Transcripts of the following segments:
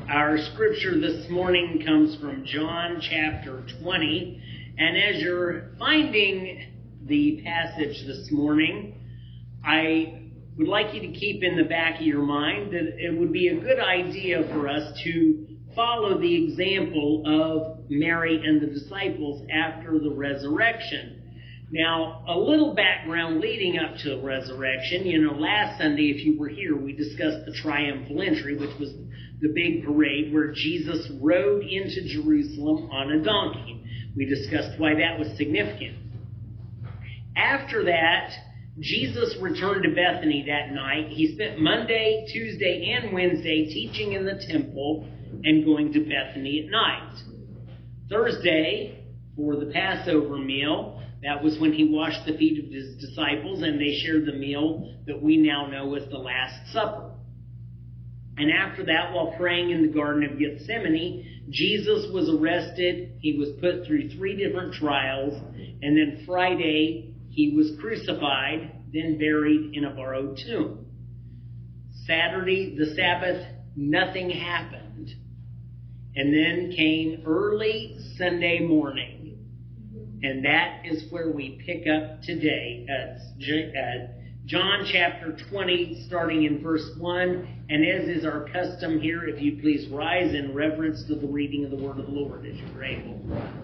Our scripture this morning comes from John chapter 20. And as you're finding the passage this morning, I would like you to keep in the back of your mind that it would be a good idea for us to follow the example of Mary and the disciples after the resurrection. Now, a little background leading up to the resurrection. Last Sunday, if you were here, we discussed the triumphal entry, which was the big parade where Jesus rode into Jerusalem on a donkey. We discussed why that was significant. After that, Jesus returned to Bethany that night. He spent Monday, Tuesday, and Wednesday teaching in the temple and going to Bethany at night. Thursday, for the Passover meal, that was when he washed the feet of his disciples and they shared the meal that we now know as the Last Supper. And after that, while praying in the Garden of Gethsemane, Jesus was arrested. He was put through 3 different trials. And then Friday, he was crucified, then buried in a borrowed tomb. Saturday, the Sabbath, nothing happened. And then came early Sunday morning. And that is where we pick up today. John chapter 20, starting in verse 1. And as is our custom here, if you please rise in reverence to the reading of the word of the Lord as you're able.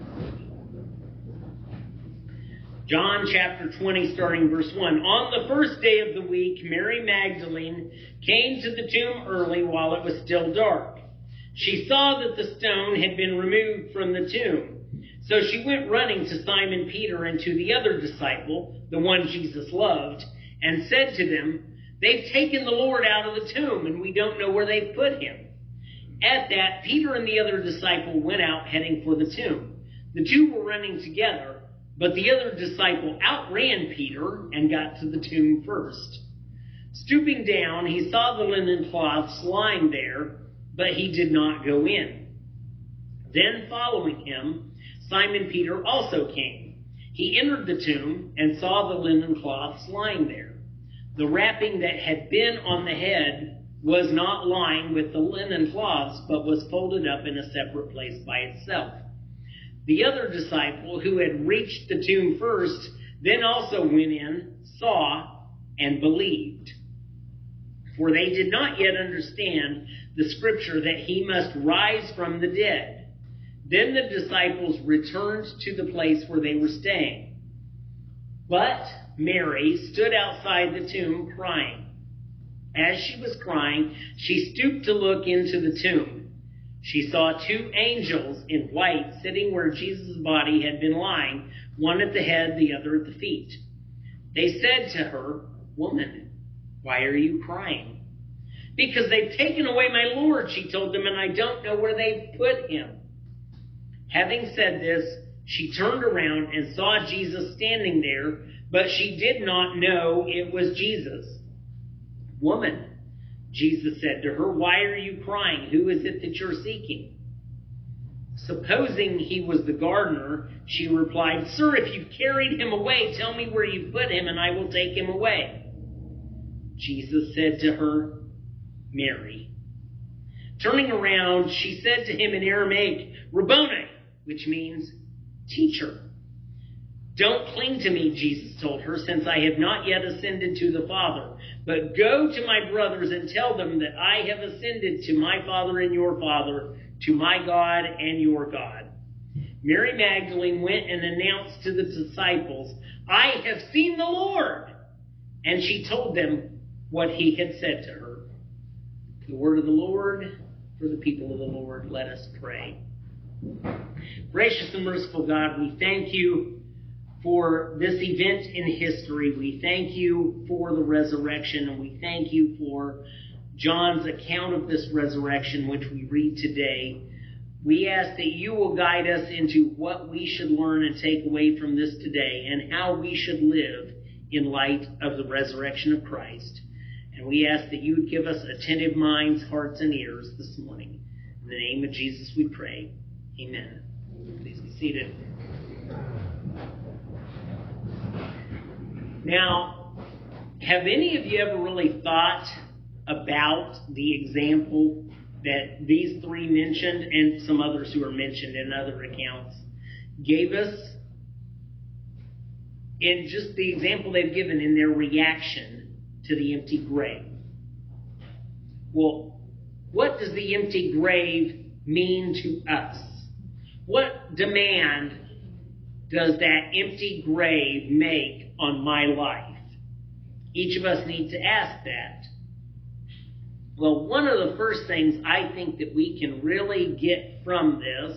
John chapter 20, starting verse 1. On the first day of the week, Mary Magdalene came to the tomb early while it was still dark. She saw that the stone had been removed from the tomb. So she went running to Simon Peter and to the other disciple, the one Jesus loved, and said to them, "They've taken the Lord out of the tomb, and we don't know where they've put him." At that, Peter and the other disciple went out heading for the tomb. The two were running together, but the other disciple outran Peter and got to the tomb first. Stooping down, he saw the linen cloths lying there, but he did not go in. Then following him, Simon Peter also came. He entered the tomb and saw the linen cloths lying there. The wrapping that had been on the head was not lying with the linen cloths, but was folded up in a separate place by itself. The other disciple, who had reached the tomb first, then also went in, saw, and believed. For they did not yet understand the scripture that he must rise from the dead. Then the disciples returned to the place where they were staying. But Mary stood outside the tomb crying. As she was crying, she stooped to look into the tomb. She saw 2 angels in white sitting where Jesus' body had been lying, one at the head, the other at the feet. They said to her, "Woman, why are you crying?" "Because they've taken away my Lord," she told them, "and I don't know where they've put him." Having said this, she turned around and saw Jesus standing there, but she did not know it was Jesus. "Woman," Jesus said to her, "why are you crying? Who is it that you're seeking?" Supposing he was the gardener, she replied, "Sir, if you've carried him away, tell me where you put him, and I will take him away." Jesus said to her, "Mary." Turning around, she said to him in Aramaic, "Rabboni," which means teacher. "Don't cling to me," Jesus told her, "since I have not yet ascended to the Father. But go to my brothers and tell them that I have ascended to my Father and your Father, to my God and your God." Mary Magdalene went and announced to the disciples, "I have seen the Lord." And she told them what he had said to her. The word of the Lord for the people of the Lord. Let us pray. Gracious and merciful God, we thank you for this event in history. We thank you for the resurrection, and we thank you for John's account of this resurrection, which we read today. We ask that you will guide us into what we should learn and take away from this today, and how we should live in light of the resurrection of Christ. And we ask that you would give us attentive minds, hearts, and ears this morning. In the name of Jesus we pray. Amen. Please be seated. Now, have any of you ever really thought about the example that these three mentioned, and some others who are mentioned in other accounts, gave us in just the example they've given in their reaction to the empty grave. Well, what does the empty grave mean to us? What demand does that empty grave make on my life? Each of us needs to ask that. Well, one of the first things I think that we can really get from this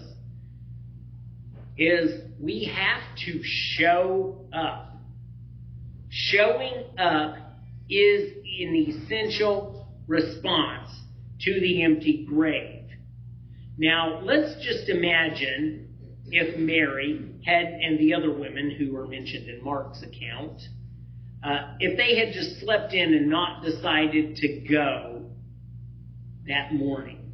is we have to show up. Showing up is an essential response to the empty grave. Now, let's just imagine if Mary had, and the other women who are mentioned in Mark's account, if they had just slept in and not decided to go that morning.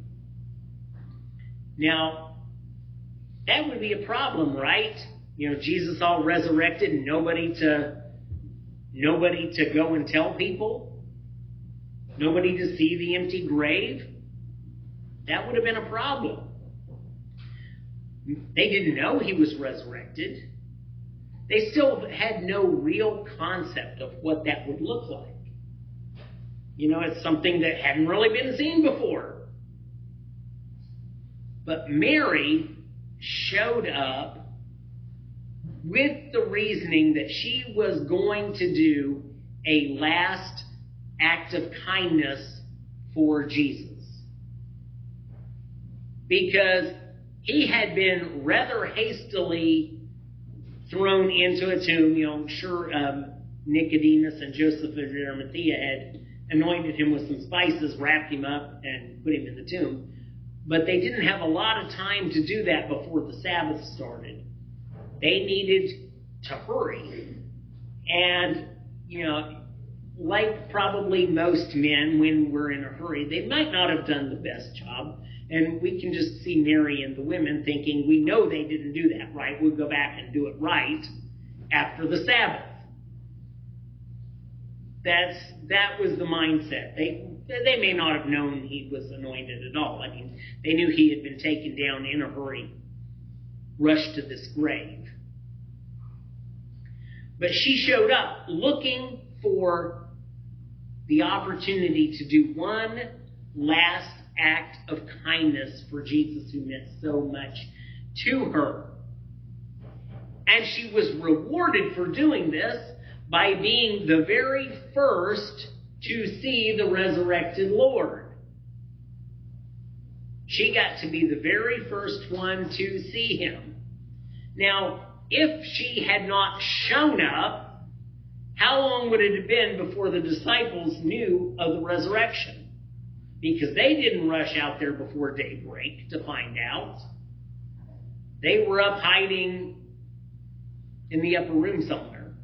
Now, that would be a problem, right? Jesus all resurrected and nobody to go and tell people, nobody to see the empty grave. That would have been a problem. They didn't know he was resurrected. They still had no real concept of what that would look like. It's something that hadn't really been seen before. But Mary showed up with the reasoning that she was going to do a last act of kindness for Jesus. Because he had been rather hastily thrown into a tomb. Sure, Nicodemus and Joseph of Arimathea had anointed him with some spices, wrapped him up, and put him in the tomb. But they didn't have a lot of time to do that before the Sabbath started. They needed to hurry. And, like probably most men when we're in a hurry, they might not have done the best job. And we can just see Mary and the women thinking, we know they didn't do that right. We'll go back and do it right after the Sabbath. That was the mindset. They may not have known he was anointed at all. They knew he had been taken down in a hurry, rushed to this grave. But she showed up looking for the opportunity to do one last act of kindness for Jesus, who meant so much to her. And she was rewarded for doing this by being the very first to see the resurrected Lord. She got to be the very first one to see him. Now, if she had not shown up, how long would it have been before the disciples knew of the resurrection? Because they didn't rush out there before daybreak to find out. They were up hiding in the upper room somewhere.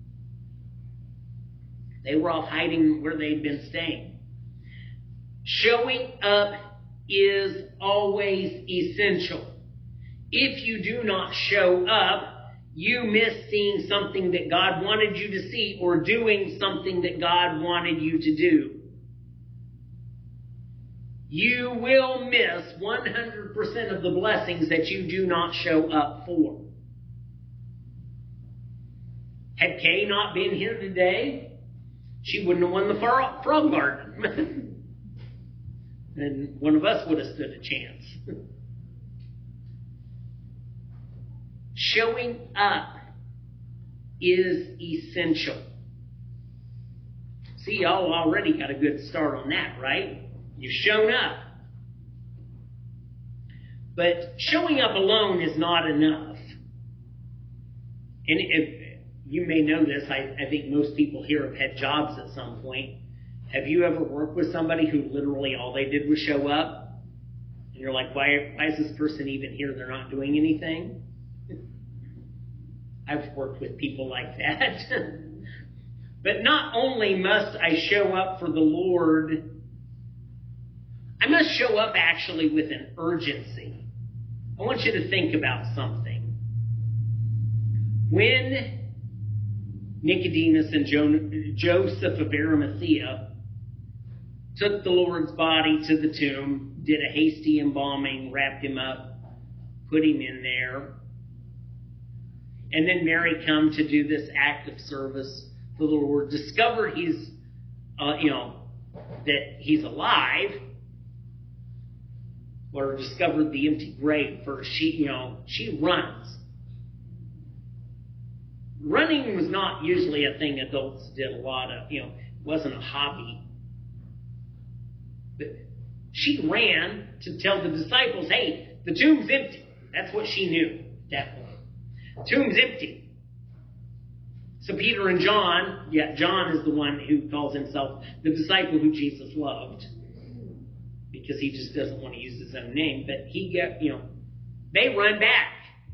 They were off hiding where they'd been staying. Showing up is always essential. If you do not show up, you miss seeing something that God wanted you to see or doing something that God wanted you to do. You will miss 100% of the blessings that you do not show up for. Had Kay not been here today, she wouldn't have won the frog garden. And one of us would have stood a chance. Showing up is essential. See, y'all already got a good start on that, right? You've shown up. But showing up alone is not enough. And if you may know this, I think most people here have had jobs at some point. Have you ever worked with somebody who literally all they did was show up? And you're like, why is this person even here? They're not doing anything? I've worked with people like that. But not only must I show up for the Lord, I must show up actually with an urgency. I want you to think about something. When Nicodemus and Joseph of Arimathea took the Lord's body to the tomb, did a hasty embalming, wrapped him up, put him in there. And then Mary come to do this act of service for the Lord, discover he's, that he's alive, or discovered the empty grave first. She runs. Running was not usually a thing adults did a lot of, it wasn't a hobby. But she ran to tell the disciples, hey, the tomb's empty. That's what she knew at that point. Tomb's empty. So Peter and John, John is the one who calls himself the disciple who Jesus loved, because he just doesn't want to use his own name, but they run back.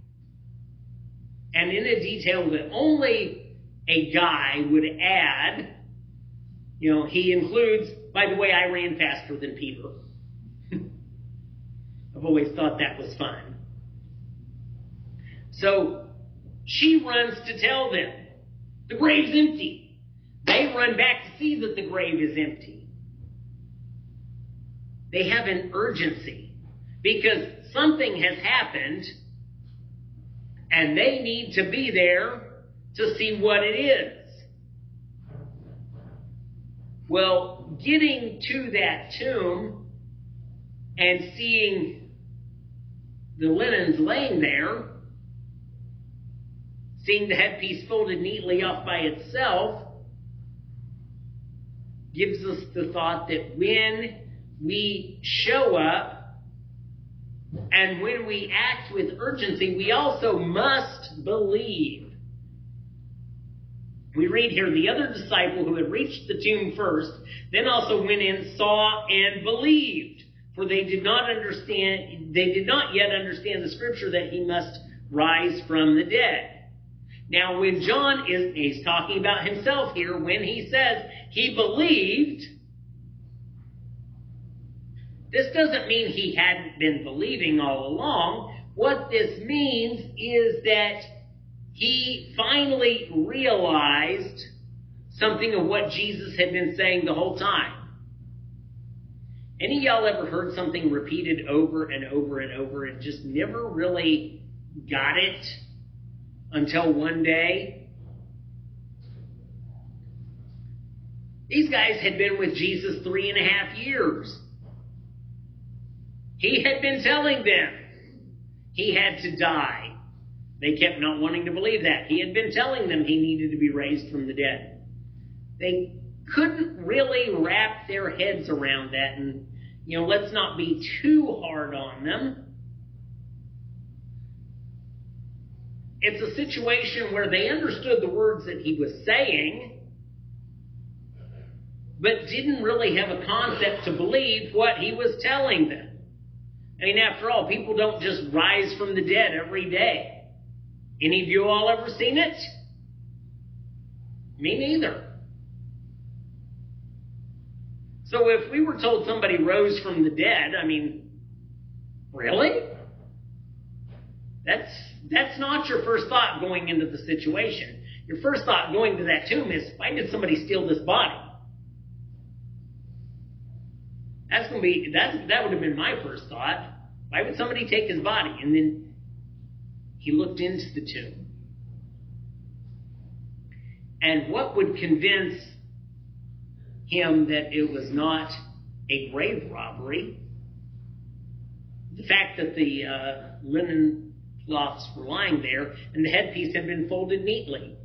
And in a detail that only a guy would add, he includes, by the way, I ran faster than Peter. I've always thought that was fun. So she runs to tell them, the grave's empty. They run back to see that the grave is empty. They have an urgency because something has happened and they need to be there to see what it is. Well, getting to that tomb and seeing the linens laying there, seeing the headpiece folded neatly off by itself, gives us the thought that when we show up and when we act with urgency, we also must believe. We read here, the other disciple who had reached the tomb first, then also went in, saw, and believed. For they did not yet understand the scripture that he must rise from the dead. Now, when John is talking about himself here, when he says he believed, this doesn't mean he hadn't been believing all along. What this means is that he finally realized something of what Jesus had been saying the whole time. Any of y'all ever heard something repeated over and over and over and just never really got it until one day? These guys had been with Jesus 3.5 years. He had been telling them he had to die. They kept not wanting to believe that. He had been telling them he needed to be raised from the dead. They couldn't really wrap their heads around that. And, let's not be too hard on them. It's a situation where they understood the words that he was saying, but didn't really have a concept to believe what he was telling them. I mean, after all, people don't just rise from the dead every day. Any of you all ever seen it? Me neither. So if we were told somebody rose from the dead, really? That's not your first thought going into the situation. Your first thought going to that tomb is, why did somebody steal this body? That would have been my first thought. Why would somebody take his body? And then he looked into the tomb. And what would convince him that it was not a grave robbery? The fact that the linen cloths were lying there and the headpiece had been folded neatly.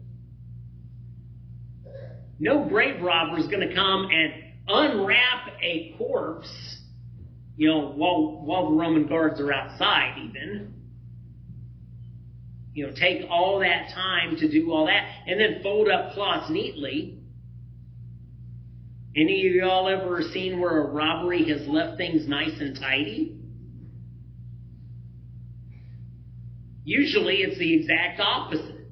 No grave robber is going to come and unwrap a corpse, while the Roman guards are outside even. Take all that time to do all that and then fold up cloths neatly. Any of y'all ever seen where a robbery has left things nice and tidy? Usually it's the exact opposite.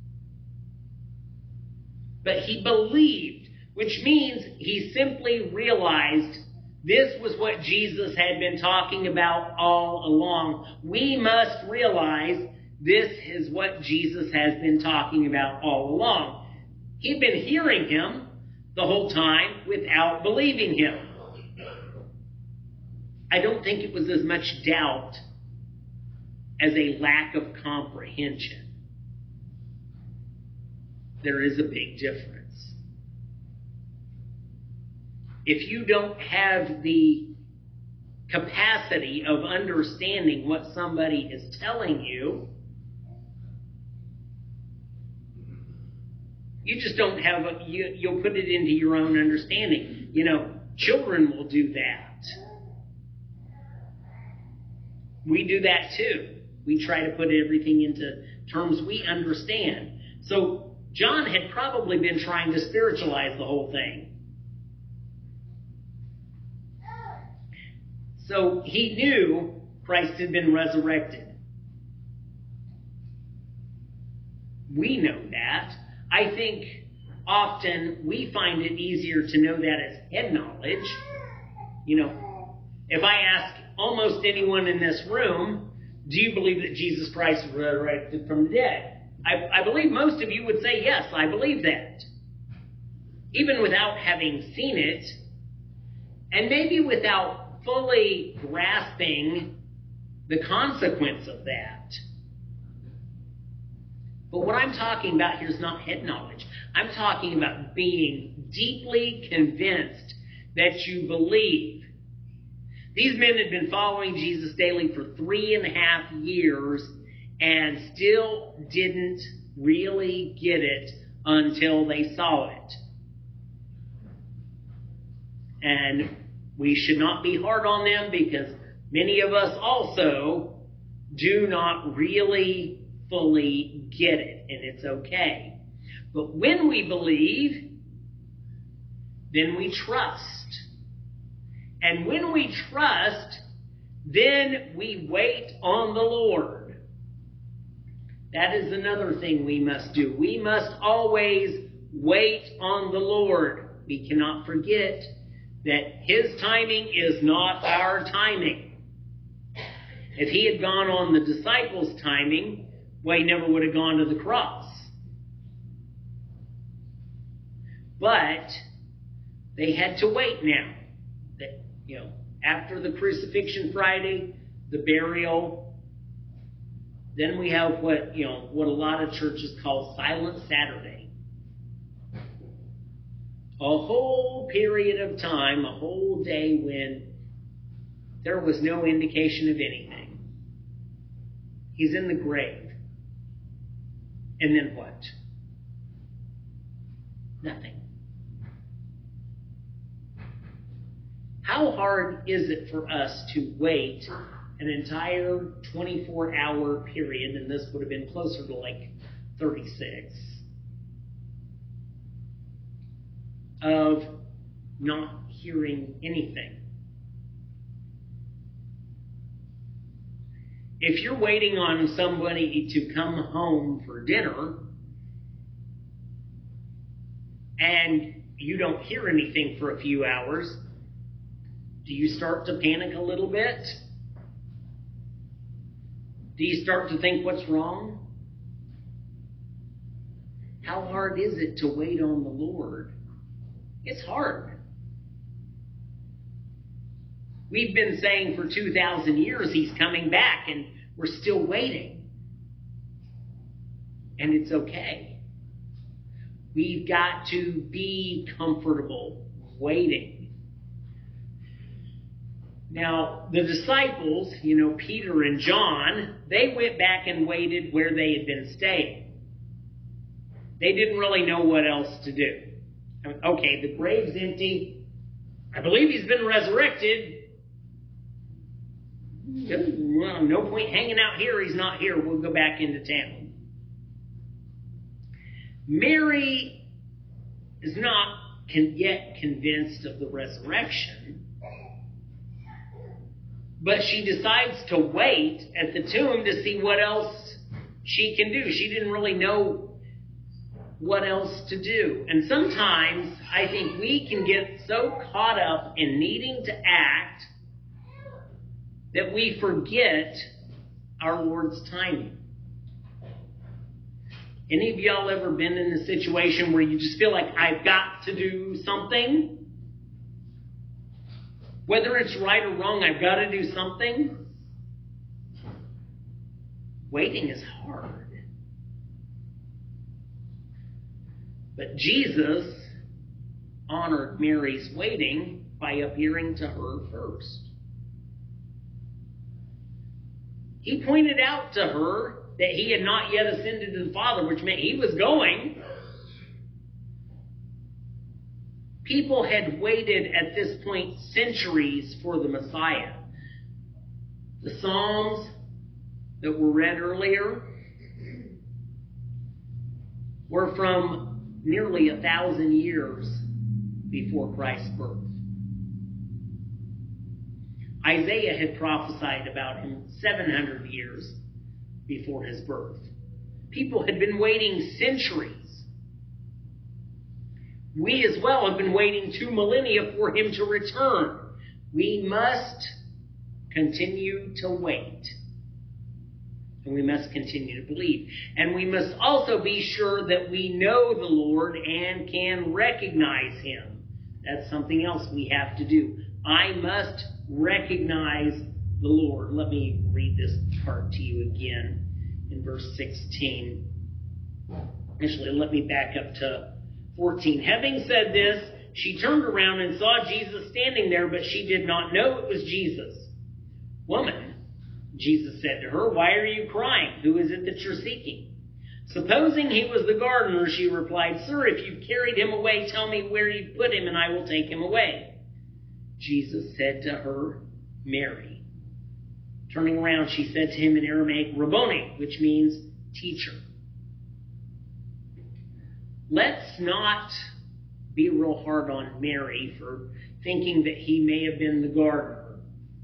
But he believed, which means he simply realized this was what Jesus had been talking about all along. We must realize this is what Jesus has been talking about all along. He'd been hearing him the whole time without believing him. I don't think it was as much doubt as a lack of comprehension. There is a big difference. If you don't have the capacity of understanding what somebody is telling you, you just don't have you'll put it into your own understanding. Children will do that. We do that too. We try to put everything into terms we understand. So John had probably been trying to spiritualize the whole thing. So he knew Christ had been resurrected. We know that. I think often we find it easier to know that as head knowledge. If I ask almost anyone in this room, do you believe that Jesus Christ was resurrected from the dead? I believe most of you would say, yes, I believe that. Even without having seen it, and maybe without fully grasping the consequence of that. But what I'm talking about here is not head knowledge. I'm talking about being deeply convinced that you believe. These men had been following Jesus daily for 3.5 years and still didn't really get it until they saw it. And we should not be hard on them because many of us also do not really fully get it, and it's okay. But when we believe, then we trust. And when we trust, then we wait on the Lord. That is another thing we must do. We must always wait on the Lord. We cannot forget that His timing is not our timing. If He had gone on the disciples' timing, well, He never would have gone to the cross. But they had to wait now. After the crucifixion Friday, the burial, then we have what a lot of churches call Silent Saturday. A whole period of time, a whole day when there was no indication of anything. He's in the grave. And then what? Nothing. How hard is it for us to wait an entire 24-hour period, and this would have been closer to like 36, of not hearing anything? If you're waiting on somebody to come home for dinner and you don't hear anything for a few hours, do you start to panic a little bit? Do you start to think what's wrong? How hard is it to wait on the Lord? It's hard. We've been saying for 2,000 years He's coming back, and we're still waiting. And it's okay. We've got to be comfortable waiting. Now, the disciples, Peter and John, they went back and waited where they had been staying. They didn't really know what else to do. Okay, the grave's empty. I believe He's been resurrected. Well, no point hanging out here. He's not here. We'll go back into town. Mary is not yet convinced of the resurrection, but she decides to wait at the tomb to see what else she can do. She didn't really know what else to do. And sometimes I think we can get so caught up in needing to act that we forget our Lord's timing. Any of y'all ever been in a situation where you just feel like, I've got to do something? Whether it's right or wrong, I've got to do something. Waiting is hard. But Jesus honored Mary's waiting by appearing to her first. He pointed out to her that he had not yet ascended to the Father, which meant he was going. People had waited at this point centuries for the Messiah. The Psalms that were read earlier were from nearly 1,000 years before Christ's birth. Isaiah had prophesied about him 700 years before his birth. People had been waiting centuries. We as well have been waiting 2 millennia for him to return. We must continue to wait. And we must continue to believe. And we must also be sure that we know the Lord and can recognize him. That's something else we have to do. I must recognize the Lord. Let me read this part to you again in verse 16. Actually, let me back up to 14. Having said this, she turned around and saw Jesus standing there, but she did not know it was Jesus. Woman, Jesus said to her, why are you crying? Who is it that you're seeking? Supposing he was the gardener, she replied, Sir, if you've carried him away, tell me where you put him, and I will take him away. Jesus said to her, Mary. Turning around, she said to him in Aramaic, Rabboni, which means teacher. Let's not be real hard on Mary for thinking that he may have been the gardener.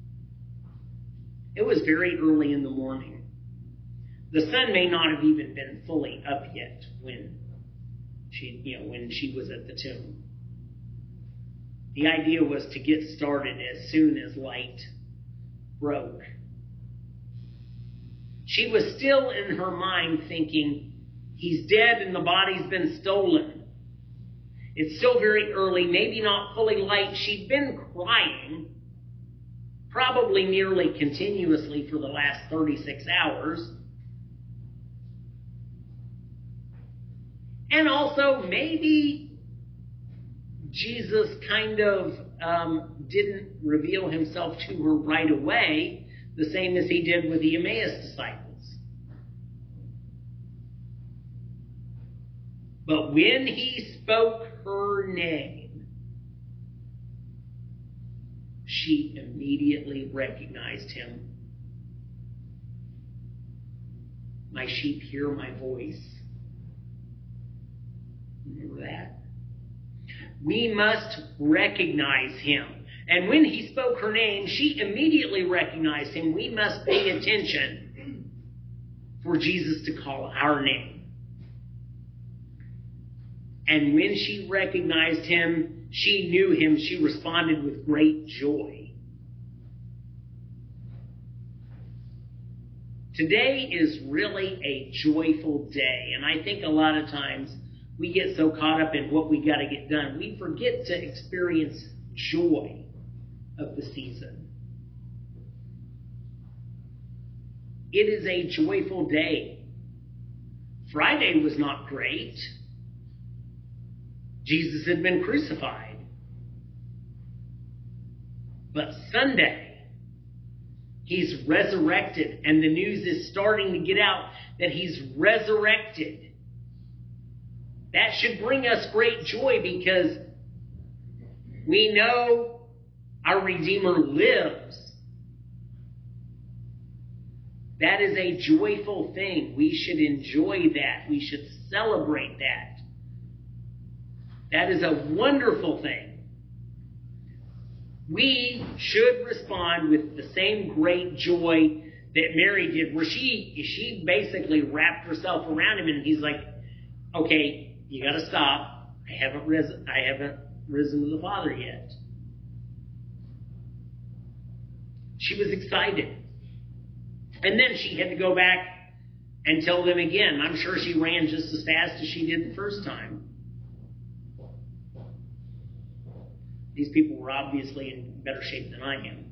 It was very early in the morning. The sun may not have even been fully up yet when she was at the tomb. The idea was to get started as soon as light broke. She was still in her mind thinking, he's dead and the body's been stolen. It's still very early, maybe not fully light. She'd been crying, probably nearly continuously for the last 36 hours. And also, maybe Jesus kind of didn't reveal himself to her right away, the same as he did with the Emmaus disciples. But when he spoke her name, she immediately recognized him. My sheep hear my voice. Remember that? We must recognize him. And when he spoke her name, she immediately recognized him. We must pay attention for Jesus to call our name. And when she recognized him, she knew him, she responded with great joy. Today is really a joyful day. And I think a lot of times we get so caught up in what we got to get done, we forget to experience joy of the season. It is a joyful day. Friday was not great. Jesus had been crucified. But Sunday, he's resurrected, and the news is starting to get out that he's resurrected. That should bring us great joy because we know our Redeemer lives. That is a joyful thing. We should enjoy that. We should celebrate that. That is a wonderful thing. We should respond with the same great joy that Mary did, where she basically wrapped herself around him, and he's like, okay, you got to stop. I haven't risen to the Father yet. She was excited. And then she had to go back and tell them again. I'm sure she ran just as fast as she did the first time. These people were obviously in better shape than I am.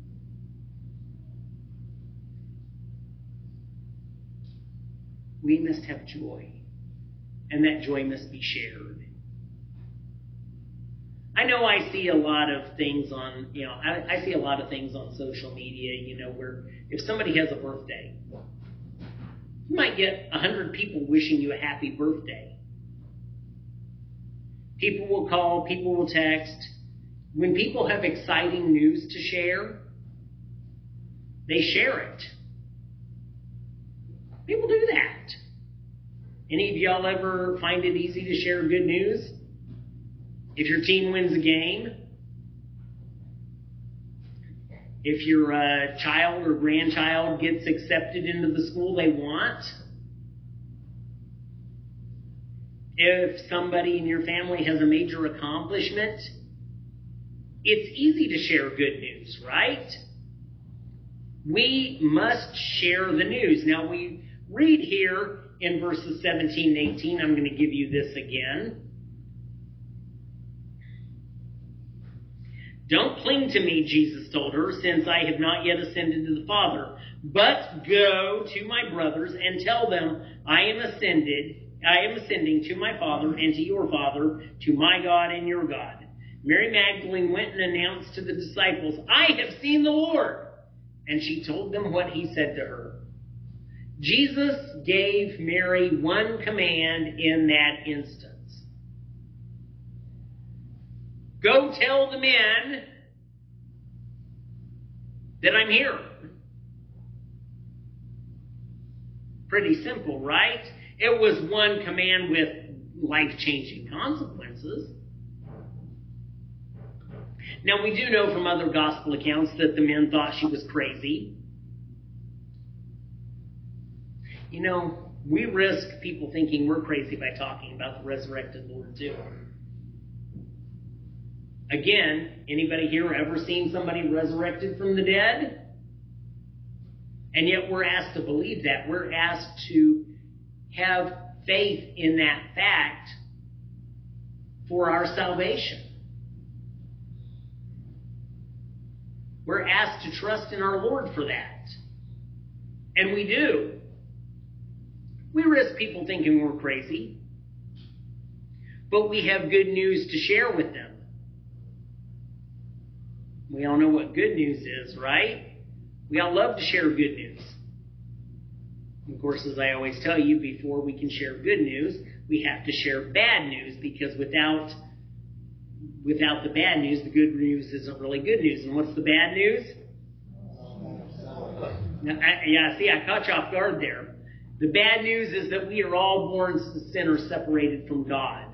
We must have joy, and that joy must be shared. I know I see a lot of things on, I see a lot of things on social media, where if somebody has a birthday, you might get 100 people wishing you a happy birthday. People will call, people will text. When people have exciting news to share, they share it. People do that. Any of y'all ever find it easy to share good news? If your team wins a game, if your child or grandchild gets accepted into the school they want, if somebody in your family has a major accomplishment, it's easy to share good news, right? We must share the news. Now we read here in verses 17 and 18, I'm going to give you this again. Don't cling to me, Jesus told her, since I have not yet ascended to the Father. But go to my brothers and tell them I am ascending to my Father and to your Father, to my God and your God. Mary Magdalene went and announced to the disciples, I have seen the Lord. And she told them what he said to her. Jesus gave Mary one command in that instance. Go tell the men that I'm here. Pretty simple, right? It was one command with life-changing consequences. Now, we do know from other gospel accounts that the men thought she was crazy. We risk people thinking we're crazy by talking about the resurrected Lord too. Again, anybody here ever seen somebody resurrected from the dead? And yet we're asked to believe that. We're asked to have faith in that fact for our salvation. We're asked to trust in our Lord for that. And we do. We risk people thinking we're crazy. But we have good news to share with them. We all know what good news is, right? We all love to share good news. Of course, as I always tell you, before we can share good news, we have to share bad news, because without the bad news, the good news isn't really good news. And what's the bad news? I caught you off guard there. The bad news is that we are all born sinners separated from God.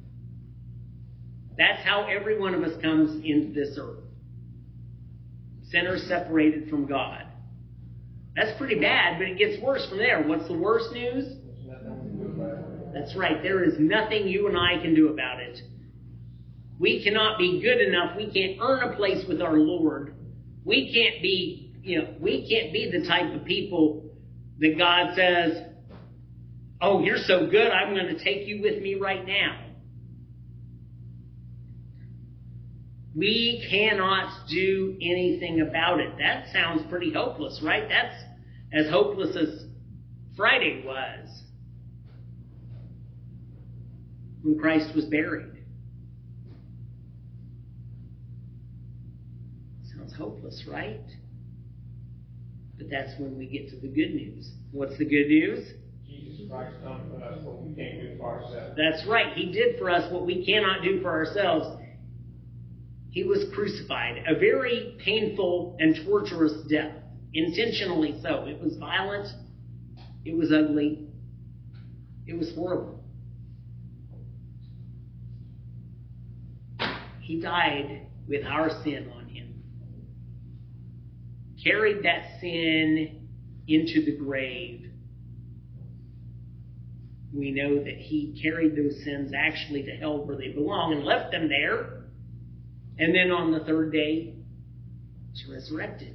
That's how every one of us comes into this earth. Sinners separated from God. That's pretty bad, but it gets worse from there. What's the worst news? That's right. There is nothing you and I can do about it. We cannot be good enough. We can't earn a place with our Lord. We can't be the type of people that God says, oh, you're so good, I'm going to take you with me right now. We cannot do anything about it. That sounds pretty hopeless, right? That's as hopeless as Friday was when Christ was buried. Sounds hopeless, right? But that's when we get to the good news. What's the good news? Jesus Christ done for us what we can't do for ourselves. That's right. He did for us what we cannot do for ourselves. He was crucified, a very painful and torturous death, intentionally so. It was violent. It was ugly. It was horrible. He died with our sin on him. Carried that sin into the grave. We know that he carried those sins actually to hell where they belong and left them there. And then on the third day, was resurrected.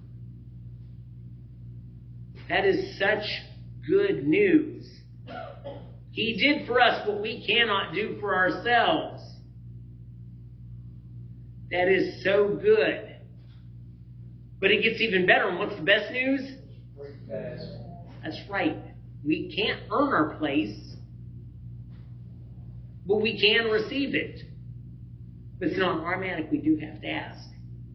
That is such good news. He did for us what we cannot do for ourselves. That is so good. But it gets even better. And what's the best news? That's right. We can't earn our place, but we can receive it. But it's not automatic. We do have to ask.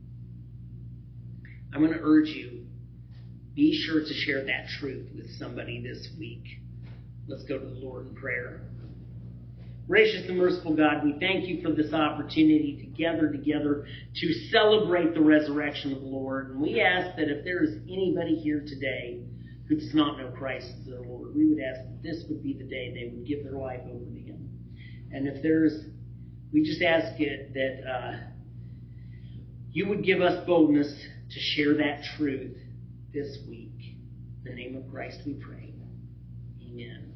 I'm going to urge you, be sure to share that truth with somebody this week. Let's go to the Lord in prayer. Gracious and merciful God, we thank you for this opportunity to gather together to celebrate the resurrection of the Lord. And we ask that if there is anybody here today who does not know Christ as their Lord, we would ask that this would be the day they would give their life over to Him. And we just ask it that you would give us boldness to share that truth this week. In the name of Christ we pray. Amen.